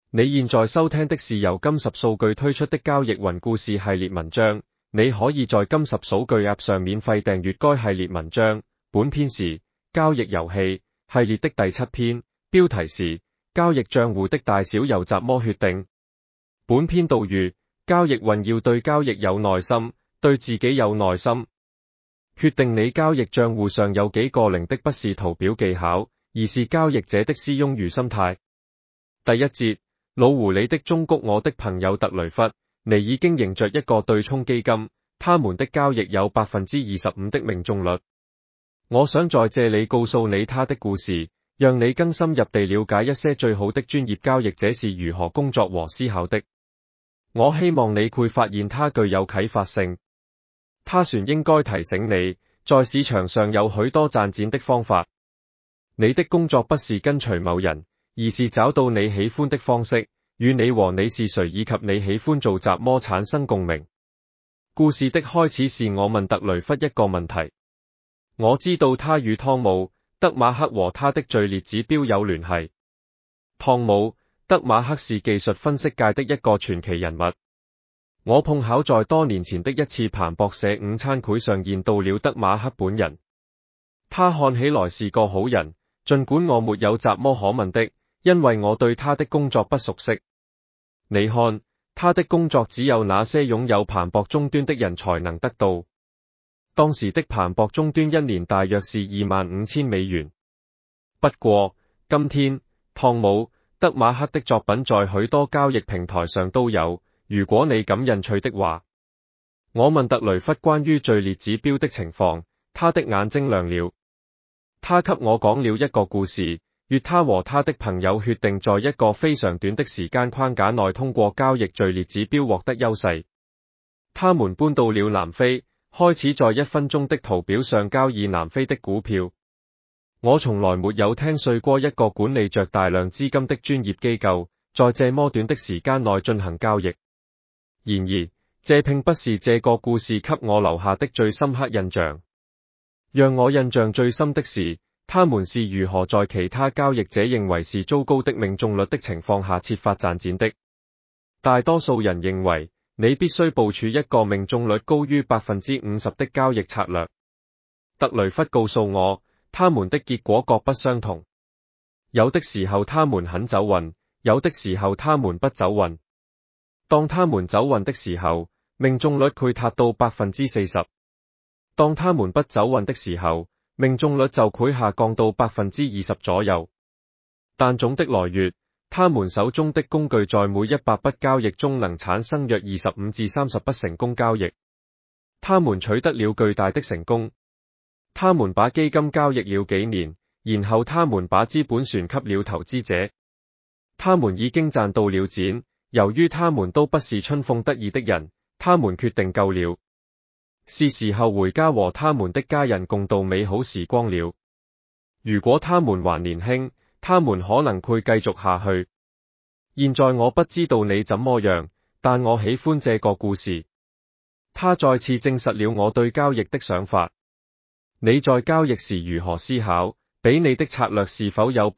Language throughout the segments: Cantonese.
你現在收聽的是由金十數據推出的交易雲故事系列文章，你可以在金十數據 App 上免費訂閱該系列文章。本篇是交易遊戲系列的第7篇，標題是交易賬戶的大小由怎麼決定。本篇導語：交易雲要對交易有耐心，對自己有耐心。決定你交易賬戶上有幾個零的不是圖表技巧，而是交易者的絲絨如心態。第一節，老狐狸的忠告。我的朋友特雷弗尼已經營着一個對沖基金，他們的交易有 25% 的命中率。我想在這裡告訴你他的故事，讓你更深入地了解一些最好的專業交易者是如何工作和思考的。我希望你會發現它具有啟發性。他船應該提醒你，在市場上有許多賺錢的方法。你的工作不是跟隨某人，而是找到你喜歡的方式，與你和你是誰以及你喜歡做怎麼產生共鳴。故事的開始是我問特雷弗一個問題。我知道他與湯姆·德馬克和他的序列指標有聯繫。湯姆·德馬克是技術分析界的一個傳奇人物。我碰巧在多年前的一次彭博社午餐會上見到了德馬克本人。他看起來是個好人，儘管我沒有怎麼可問的，因為我對他的工作不熟悉。你看，他的工作只有那些擁有彭博終端的人才能得到。當時的彭博終端一年大約是25,000美元。不過，今天，湯姆·德馬克的作品在許多交易平台上都有，如果你感興趣的話。我問特雷弗關於序列指標的情況，他的眼睛亮了。他給我講了一個故事，他和他的朋友決定在一個非常短的時間框架內通過交易序列指標獲得優勢。他們搬到了南非，開始在1分鐘的圖表上交易南非的股票。我從來沒有聽說過一個管理着大量資金的專業機構，在這麼短的時間內進行交易。然而，這並不是這個故事給我留下的最深刻印象。讓我印象最深的是，他們是如何在其他交易者認為是糟糕的命中率的情況下設法賺錢的。大多數人認為，你必須部署一個命中率高於 50% 的交易策略。特雷弗告訴我，他們的結果各不相同。有的時候他們很走運，有的時候他們不走運。當他們走運的時候，命中率會達到 40%。當他們不走運的時候，命中率就會下降到 20% 左右。但總的來說，他們手中的工具在每100筆交易中能產生約25至30筆成功交易。他們取得了巨大的成功。他們把基金交易了幾年，然後他們把資本傳給了投資者。他們已經賺到了錢，由於他們都不是春風得意的人，他們決定夠了。是時候回家和他們的家人共度美好時光了。如果他們還年輕，他們可能會繼續下去。現在我不知道你怎麼樣，但我喜歡這個故事。他再次證實了我對交易的想法。你在交易時如何思考，比你的策略是否有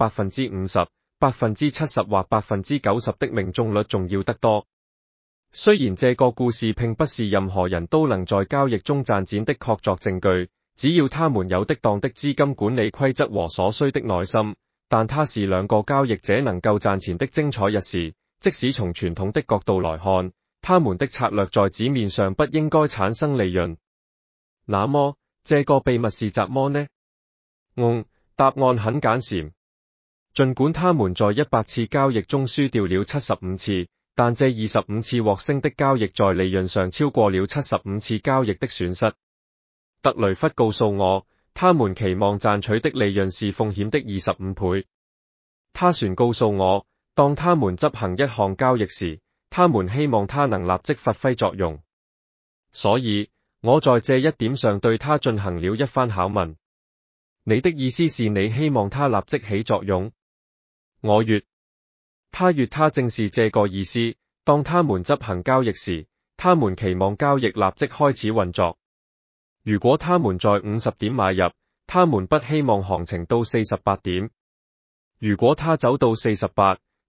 50%、70% 或 90% 的命中率重要得多。雖然這個故事並不是任何人都能在交易中賺錢的確鑿證據，只要他們有適當的資金管理規則和所需的耐心，但它是兩個交易者能夠賺錢的精彩一事。即使從傳統的角度來看，他們的策略在紙面上不應該產生利潤。那麼，這個秘密是怎麼呢？答案很簡單。儘管他們在100次交易中輸掉了75次，但這25次獲勝的交易在利潤上超過了75次交易的損失。特雷弗告訴我，他們期望賺取的利潤是風險的25倍。他船告訴我，當他們執行一項交易時，他們希望它能立即發揮作用。所以，我在這一點上對他進行了一番拷問。你的意思是你希望它立即起作用？我說，他正是這個意思。當他們執行交易時，他們期望交易立即開始運作。如果他們在50點買入，他們不希望行情到48點。如果他走到48，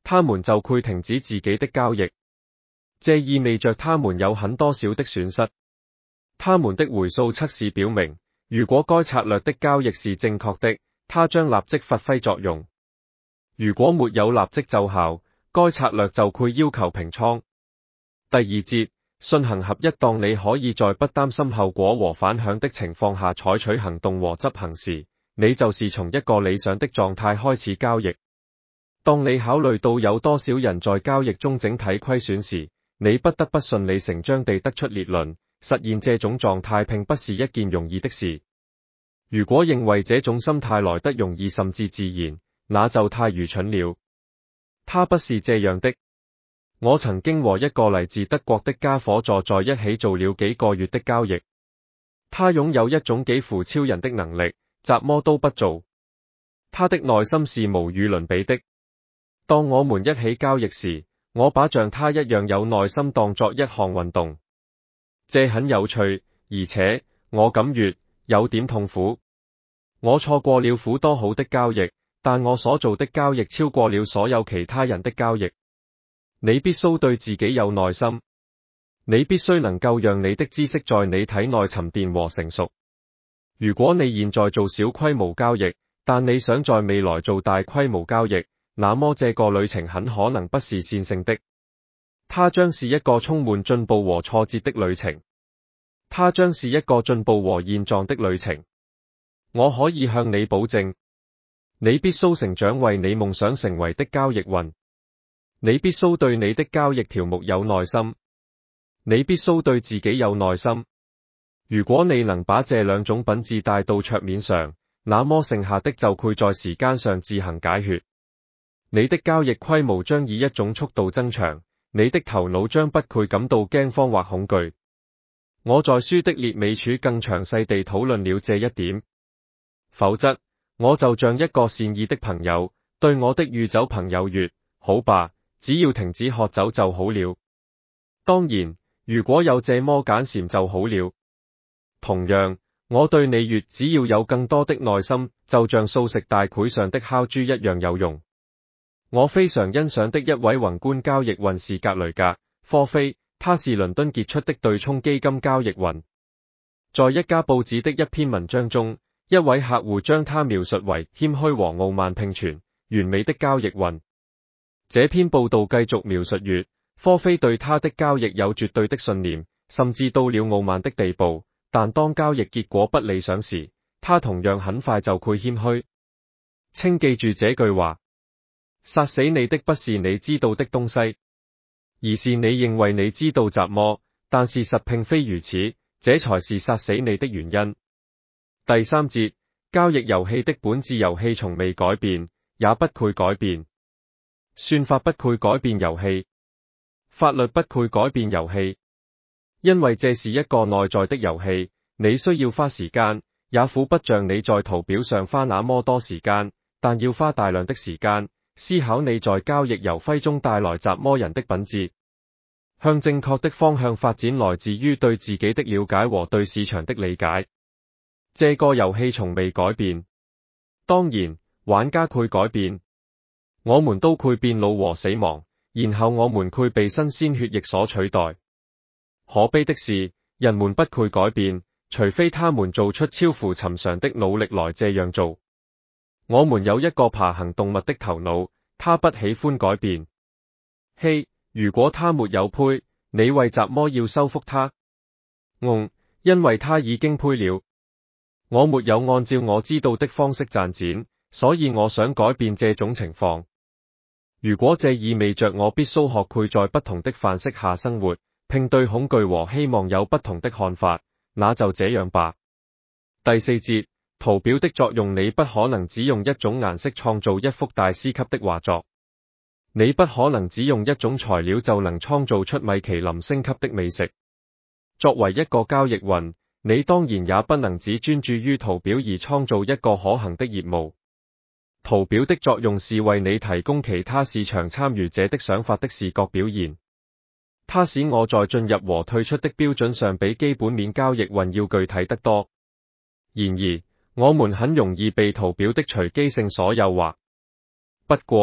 他們就會停止自己的交易。這意味着他們有很多小的損失。他們的回溯測試表明，如果該策略的交易是正確的，它將立即發揮作用。如果沒有立即奏效，該策略就會要求平倉。第二節，順行合一。當你可以在不擔心後果和反響的情況下採取行動和執行時，你就是從一個理想的狀態開始交易。當你考慮到有多少人在交易中整體虧損時，你不得不順理成章地得出結論，實現這種狀態並不是一件容易的事。如果認為這種心態來得容易甚至自然，那就太愚蠢了。它不是這樣的。我曾經和一個來自德國的家伙坐在一起做了幾個月的交易。他擁有一種幾乎超人的能力，什麼都不做。他的耐心是無與倫比的。當我們一起交易時，我把像他一樣有耐心當作一項運動。這很有趣，而且我感覺有點痛苦。我錯過了許多好的交易，但我所做的交易超過了所有其他人的交易。你必須對自己有耐心。你必須能夠讓你的知識在你體內沉澱和成熟。如果你現在做小規模交易，但你想在未來做大規模交易，那麼這個旅程很可能不是線性的。它將是一個充滿進步和挫折的旅程。它將是一個進步和現狀的旅程。我可以向你保證，你必須成長為你夢想成為的交易員。你必須對你的交易條目有耐心。你必須對自己有耐心。如果你能把這兩種品質帶到桌面上，那麼剩下的就會在時間上自行解決。你的交易規模將以一種速度增長，你的頭腦將不會感到驚慌或恐懼。我在書的列尾處更詳細地討論了這一點。否則，我就像一個善意的朋友，對我的酗酒朋友說，好吧，只要停止喝酒就好了。當然，如果有這麼簡單就好了。同樣，我對你說，只要有更多的耐心，就像素食大會上的烤豬一樣有用。我非常欣賞的一位宏觀交易員是格雷格·科菲，他是倫敦傑出的對沖基金交易員。在一家報紙的一篇文章中，一位客戶將他描述為謙虛和傲慢並存、完美的交易員。這篇報道繼續描述說，科菲對他的交易有絕對的信念，甚至到了傲慢的地步，但當交易結果不理想時，他同樣很快就會謙虛。請記住這句話：殺死你的不是你知道的東西，而是你認為你知道什麼，但事實並非如此，這才是殺死你的原因。第三節，交易遊戲的本質。遊戲從未改變，也不會改變。算法不會改變遊戲，法律不會改變遊戲，因為這是一個內在的遊戲。你需要花時間，也許不像你在圖表上花那麼多時間，但要花大量的時間思考你在交易遊戲中帶來怎麼人的品質。向正確的方向發展來自於對自己的了解和對市場的理解。這個遊戲從未改變。當然，玩家會改變，我們都會變老和死亡，然後我們會被新鮮血液所取代。可悲的是，人們不會改變，除非他們做出超乎尋常的努力來這樣做。我們有一個爬行動物的頭腦，它不喜歡改變。嘿，如果它沒有胚，你為什麼要修復它？因為它已經胚了。我沒有按照我知道的方式賺錢，所以我想改變這種情況。如果這意味着我必須學會在不同的範式下生活，並對恐懼和希望有不同的看法，那就這樣吧。第四節，圖表的作用。你不可能只用一種顏色創造一幅大師級的畫作。你不可能只用一種材料就能創造出米其林星級的美食。作為一個交易員，你當然也不能只專注於圖表而創造一個可行的業務。圖表的作用是為你提供其他市場參與者的想法的視覺表現。它使我在進入和退出的標準上比基本面交易員要具體得多。然而，我們很容易被圖表的隨機性所誘惑。不過，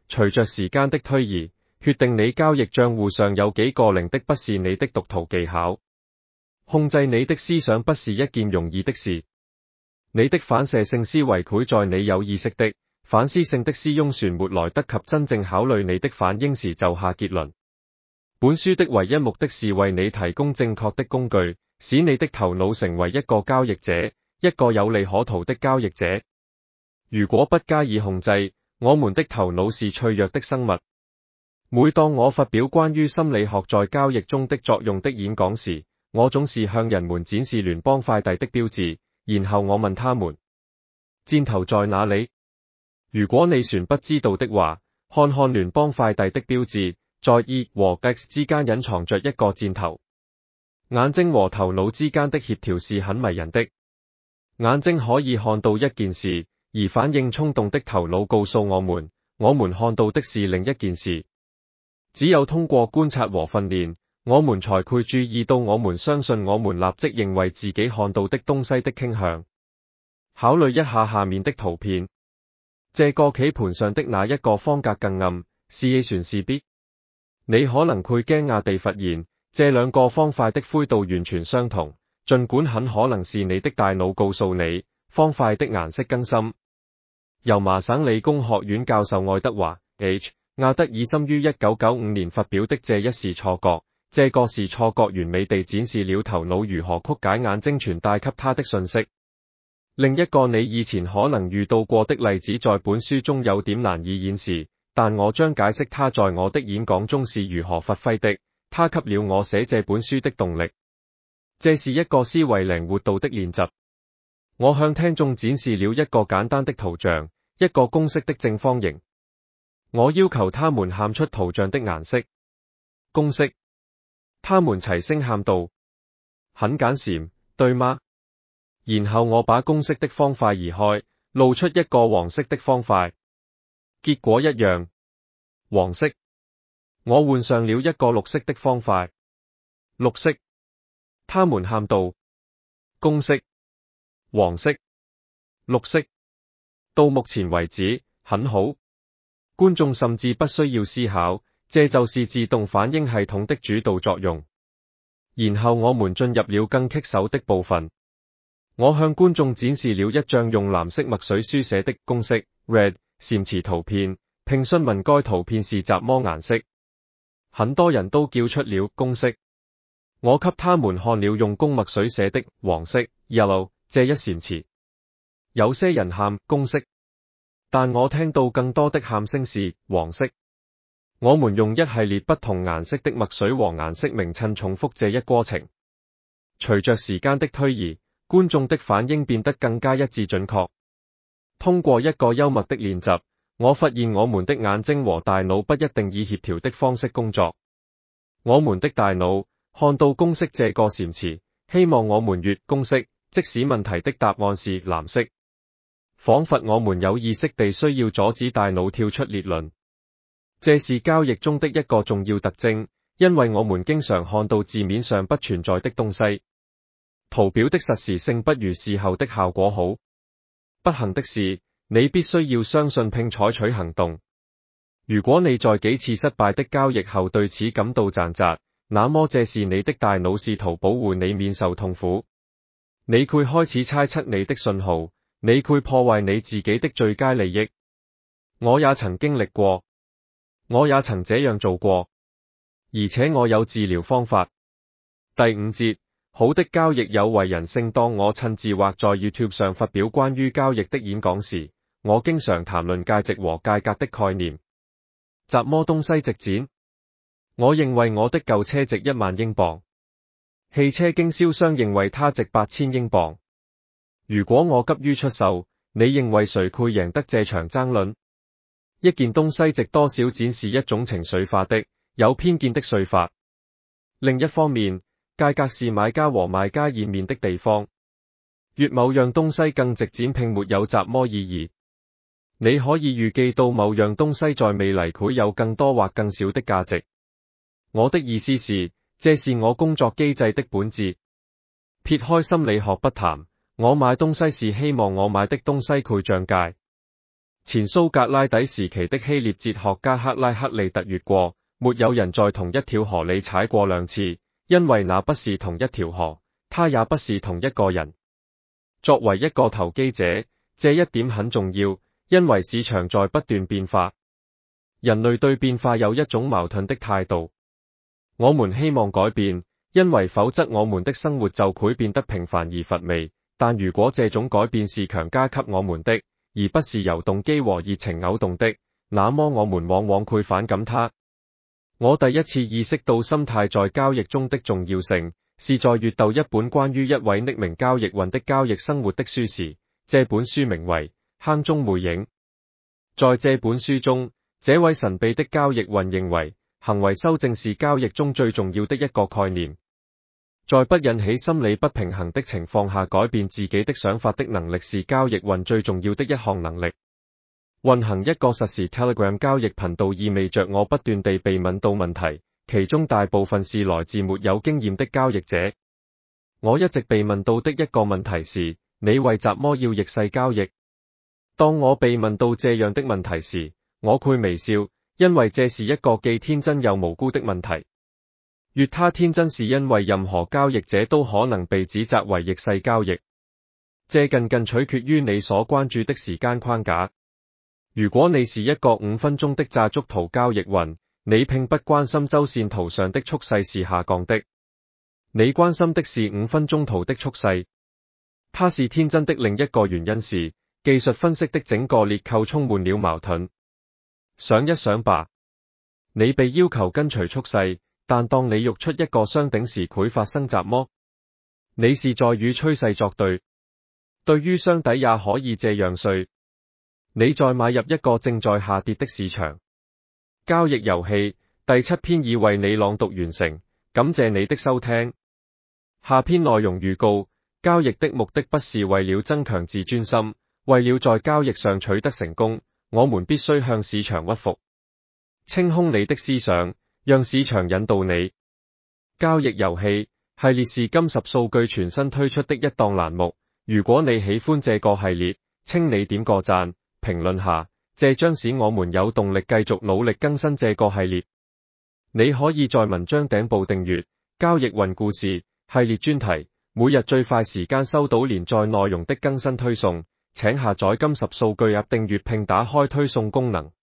隨着時間的推移，決定你交易賬戶上有幾個零的不是你的讀圖技巧。控制你的思想不是一件容易的事。你的反射性思維繪在你有意識的、反思性的思湧船沒來得及真正考慮你的反應時就下結論。本書的唯一目的是為你提供正確的工具，使你的頭腦成為一個交易者，一個有利可圖的交易者。如果不加以控制，我們的頭腦是脆弱的生物。每當我發表關於心理學在交易中的作用的演講時，我總是向人們展示聯邦快遞的標誌，然後我問他們：箭頭在哪裡？如果你全不知道的話，看看聯邦快遞的標誌，在 E 和 X 之間隱藏着一個箭頭。眼睛和頭腦之間的協調是很迷人的。眼睛可以看到一件事，而反應衝動的頭腦告訴我們看到的是另一件事。只有通過觀察和訓練，我們才會注意到我們相信我們立即認為自己看到的東西的傾向。考慮一下下面的圖片，這個棋盤上的哪一個方格更暗？是 A 還是 B？ 你可能會驚訝地發現，這兩個方塊的灰度完全相同，儘管很可能是你的大腦告訴你，方塊的顏色更深。由麻省理工學院教授愛德華 H. 亞德爾森於1995年發表的這一是錯覺，這個是錯覺完美地展示了頭腦如何曲解眼睛傳帶給他的信息。另一個你以前可能遇到過的例子在本書中有點難以演示，但我將解釋它在我的演講中是如何發揮的，它給了我寫這本書的動力。這是一個思維靈活度的練習。我向聽眾展示了一個簡單的圖像，一個公式的正方形。我要求他們喊出圖像的顏色。公式。他們齊聲喊道：很簡單，對嗎？然後我把公式的方塊移開，露出一個黃色的方塊。結果一樣。黃色。我換上了一個綠色的方塊。綠色。他們喊道：公式。黃色。綠色。到目前為止，很好。觀眾甚至不需要思考，這就是自動反應系統的主導作用。然後我們進入了更棘手的部分。我向觀眾展示了一張用藍色墨水書寫的公式 Red 禪詞圖片，並詢問該圖片是什麼顏色。很多人都叫出了公式。我給他們看了用公墨水寫的黃色 Yellow 這一禪詞。有些人喊公式，但我聽到更多的喊聲是黃色。我們用一系列不同顏色的墨水和顏色名稱重複這一過程。隨着時間的推移，觀眾的反應變得更加一致準確。通過一個幽默的練習，我發現我們的眼睛和大腦不一定以協調的方式工作。我們的大腦看到公式這個禪詞，希望我們閱公式，即使問題的答案是藍色。仿佛我們有意識地需要阻止大腦跳出列輪。這是交易中的一個重要特徵，因為我們經常看到字面上不存在的東西。圖表的實時性不如事後的效果好。不幸的是，你必須要相信並採取行動。如果你在幾次失敗的交易後對此感到掙扎，那麼這是你的大腦試圖保護你免受痛苦。你會開始猜測你的信號，你會破壞你自己的最佳利益。我也曾經歷過，我也曾這樣做過，而且我有治療方法。第5節，好的交易有為人性。當我親自或在 YouTube 上發表關於交易的演講時，我經常談論價值和價格的概念。什麼東西值錢？我認為我的舊車值1萬英鎊。汽車經銷商認為它值8000英鎊。如果我急於出售，你認為誰會贏得這場爭論？一件東西值多少錢是一種情緒化的、有偏見的說法。另一方面，價格是買家和賣家見面的地方。越某樣東西更值錢並沒有什麼意義。你可以預計到某樣東西在未來會有更多或更少的價值。我的意思是，這是我工作機制的本質。撇開心理學不談，我買東西是希望我買的東西會漲價。 前蘇格拉底時期的希臘哲學家赫拉克利特越過，沒有人在同一條河裏踩過兩次，因為那不是同一條河，他也不是同一個人。作為一個投機者，這一點很重要，因為市場在不斷變化。人類對變化有一種矛盾的態度。我們希望改變，因為否則我們的生活就會變得平凡而乏味。但如果這種改變是強加給我們的，而不是由動機和熱情誘動的，那麼我們往往會反感它。我第一次意識到心態在交易中的重要性，是在閱讀一本關於一位匿名交易員的交易生活的書時。這本書名為《坑中魅影》。在這本書中，這位神秘的交易員認為，行為修正是交易中最重要的一個概念。在不引起心理不平衡的情況下改變自己的想法的能力是交易員最重要的一項能力。運行一個實時 Telegram 交易頻道意味着我不斷地被問到問題，其中大部分是來自沒有經驗的交易者。我一直被問到的一個問題是，你為什麼要逆勢交易？當我被問到這樣的問題時，我會微笑，因為這是一個既天真又無辜的問題。越它天真是因為任何交易者都可能被指責為逆勢交易。這僅取決於你所關注的時間框架。如果你是一個5分鐘的炸竹圖交易員，你並不關心周線圖上的速勢是下降的，你關心的是5分鐘圖的速勢。它是天真的另一個原因是，技術分析的整個結構充滿了矛盾。想一想吧，你被要求跟隨速勢，但當你喐出一個雙頂時會發生什麼？你是在與趨勢作對。對於雙底也可以這樣說，你在買入一個正在下跌的市場。交易遊戲第7篇已為你朗讀完成，感謝你的收聽。下篇內容預告：交易的目的不是為了增強自尊心，為了在交易上取得成功，我們必須向市場屈服。清空你的思想，讓市場引導你。交易遊戲系列是金10數據全新推出的一檔欄目。如果你喜歡這個系列，請你點個讚，評論下，這將使我們有動力繼續努力更新這個系列。你可以在文章頂部訂閱交易員故事系列專題，每日最快時間收到連載內容的更新推送。請下載金10數據 App 訂閱並打開推送功能。